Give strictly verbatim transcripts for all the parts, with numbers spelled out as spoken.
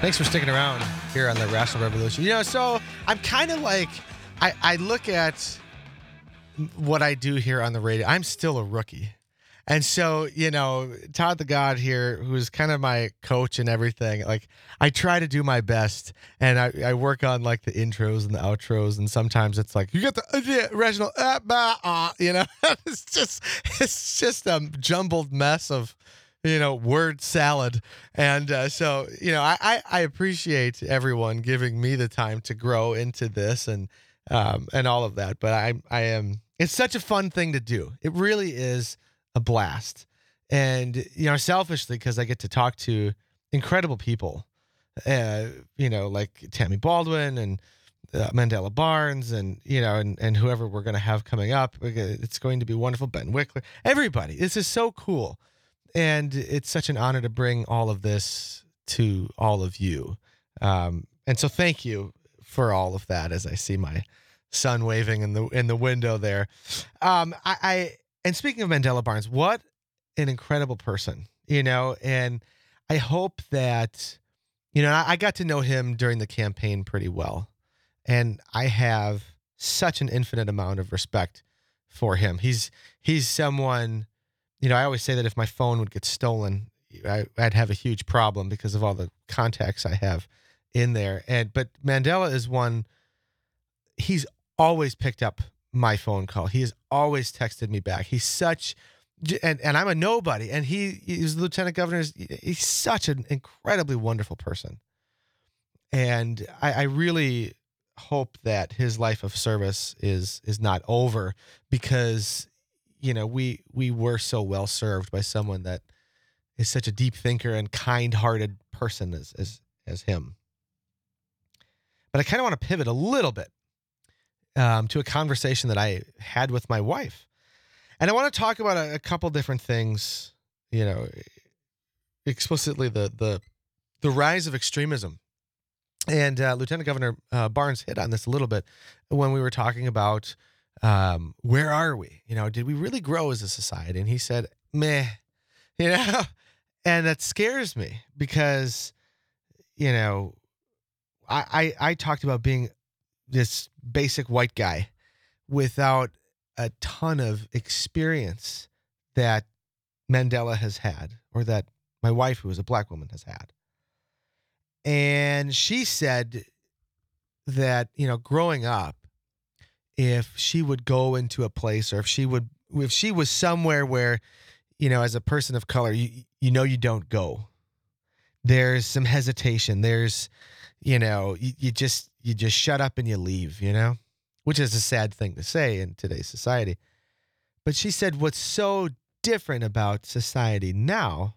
Thanks for sticking around here on the Rational Revolution. You know, so I'm kind of like, I, I look at what I do here on the radio. I'm still a rookie. And so, you know, Todd the God here, who's kind of my coach and everything, like I try to do my best and I, I work on like the intros and the outros. And sometimes it's like, you got the uh, original, uh, bah, uh, you know, it's just, it's just a jumbled mess of, you know, word salad. And uh, so, you know, I, I, I appreciate everyone giving me the time to grow into this and, um, and all of that. But I, I am, it's such a fun thing to do. It really is a blast. And, you know, selfishly, because I get to talk to incredible people, uh, you know, like Tammy Baldwin and uh, Mandela Barnes and, you know, and, and whoever we're going to have coming up. It's going to be wonderful. Ben Wickler, everybody. This is so cool. And it's such an honor to bring all of this to all of you. Um, and so thank you for all of that as I see my son waving in the in the window there. Um, I, I and speaking of Mandela Barnes, what an incredible person, you know, and I hope that, you know, I, I got to know him during the campaign pretty well. And I have such an infinite amount of respect for him. He's he's someone. You know, I always say that if my phone would get stolen, I, I'd have a huge problem because of all the contacts I have in there. And but Mandela is one. He's always picked up my phone call. He has always texted me back. He's such, and and I'm a nobody. And he he's the lieutenant governor. He's such an incredibly wonderful person. And I, I really hope that his life of service is is not over because, you know, we we were so well served by someone that is such a deep thinker and kind-hearted person as as as him. But I kind of want to pivot a little bit um, to a conversation that I had with my wife, and I want to talk about a, a couple different things. You know, explicitly the the the rise of extremism, and uh, Lieutenant Governor uh, Barnes hit on this a little bit when we were talking about. Um, where are we? You know, did we really grow as a society? And he said, meh, you know, and that scares me because, you know, I, I, I talked about being this basic white guy without a ton of experience that Mandela has had, or that my wife, who is a black woman, has had. And she said that, you know, growing up, if she would go into a place, or if she would, if she was somewhere where, you know, as a person of color, you, you know, you don't go, there's some hesitation. There's, you know, you, you just, you just shut up and you leave, you know, which is a sad thing to say in today's society. But she said, what's so different about society now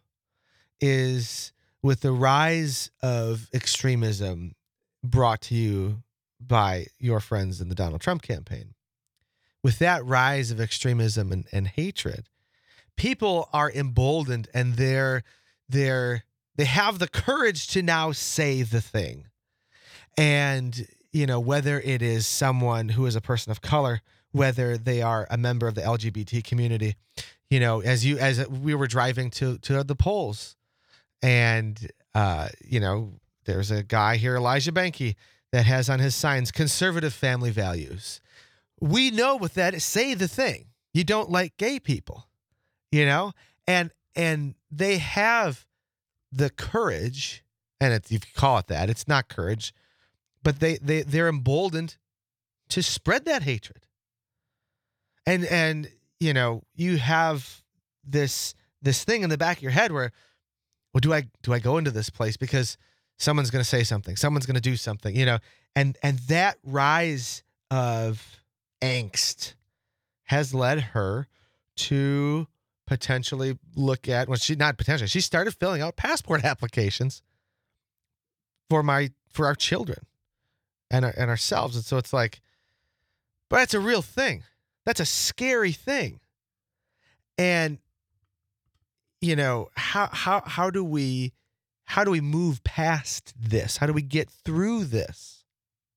is with the rise of extremism brought to you by your friends in the Donald Trump campaign. With that rise of extremism and, and hatred, people are emboldened and they're they're they have the courage to now say the thing. And, you know, whether it is someone who is a person of color, whether they are a member of the L G B T community, you know, as you as we were driving to to the polls, and uh, you know, there's a guy here, Elijah Benke, that has on his signs conservative family values. We know with that, say the thing. You don't like gay people, you know, and and they have the courage, and it's, if you call it that, it's not courage, but they they they're emboldened to spread that hatred. And and you know, you have this this thing in the back of your head where, well, do I do I go into this place because someone's going to say something, someone's going to do something, you know, and and that rise of angst has led her to potentially look at, well, she not potentially, she started filling out passport applications for my for our children and our, and ourselves, and so it's like, but that's a real thing. That's a scary thing, and you know, how how how do we how do we move past this? How do we get through this?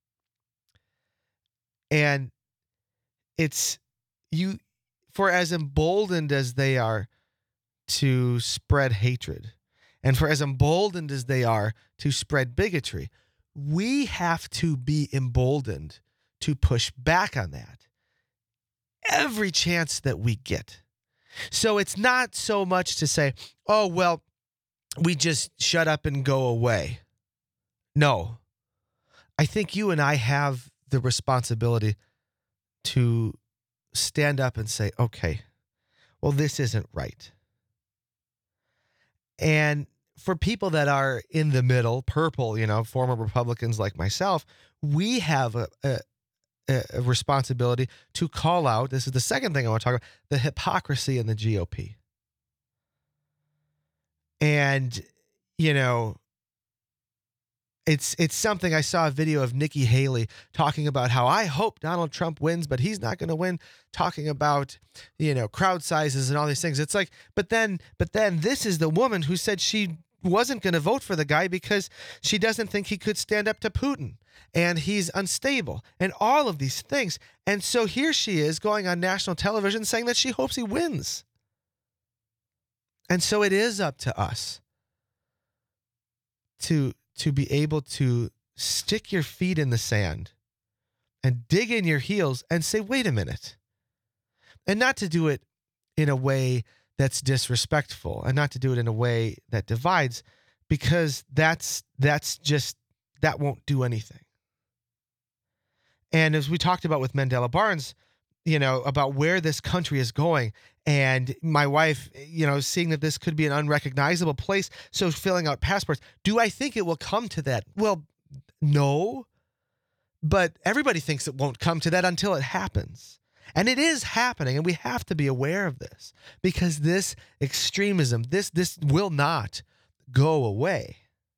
And it's you, for as emboldened as they are to spread hatred, and for as emboldened as they are to spread bigotry, we have to be emboldened to push back on that every chance that we get. So it's not so much to say, oh, well, we just shut up and go away. No, I think you and I have the responsibility to stand up and say, okay, well, this isn't right. And for people that are in the middle, purple, you know, former Republicans like myself, we have a, a, a responsibility to call out, this is the second thing I want to talk about, the hypocrisy in the G O P. And, you know, It's it's something. I saw a video of Nikki Haley talking about how I hope Donald Trump wins, but he's not going to win, talking about, you know, crowd sizes and all these things. It's like, but then, but then this is the woman who said she wasn't going to vote for the guy because she doesn't think he could stand up to Putin and he's unstable and all of these things. And so here she is going on national television saying that she hopes he wins. And so it is up to us to to be able to stick your feet in the sand and dig in your heels and say, wait a minute. And not to do it in a way that's disrespectful and not to do it in a way that divides, because that's that's just, that won't do anything. And as we talked about with Mandela Barnes, you know, about where this country is going, and my wife, you know, seeing that this could be an unrecognizable place, so filling out passports. Do I think it will come to that? Well, no, but everybody thinks it won't come to that until it happens. And it is happening, and we have to be aware of this, because this extremism, this this will not go away.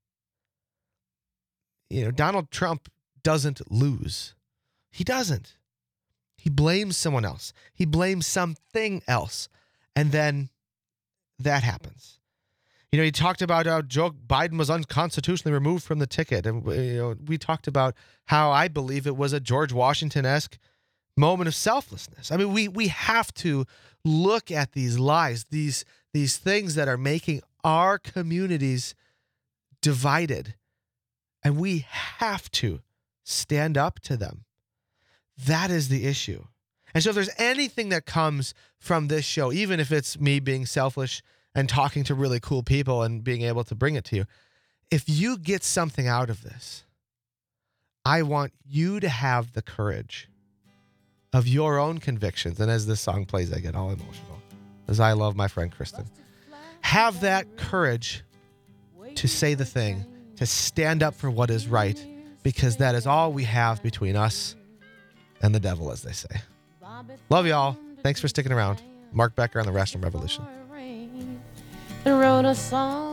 You know, Donald Trump doesn't lose. He doesn't. He blames someone else. He blames something else. And then that happens. You know, he talked about how Joe Biden was unconstitutionally removed from the ticket. And, you know, we talked about how I believe it was a George Washington-esque moment of selflessness. I mean, we we have to look at these lies, these, these things that are making our communities divided. And we have to stand up to them. That is the issue. And so if there's anything that comes from this show, even if it's me being selfish and talking to really cool people and being able to bring it to you, if you get something out of this, I want you to have the courage of your own convictions. And as this song plays, I get all emotional, as I love my friend Kristen. Have that courage to say the thing, to stand up for what is right, because that is all we have between us and the devil, as they say. Love y'all. Thanks for sticking around. Mark Becker on the Rational Revolution. Wrote a song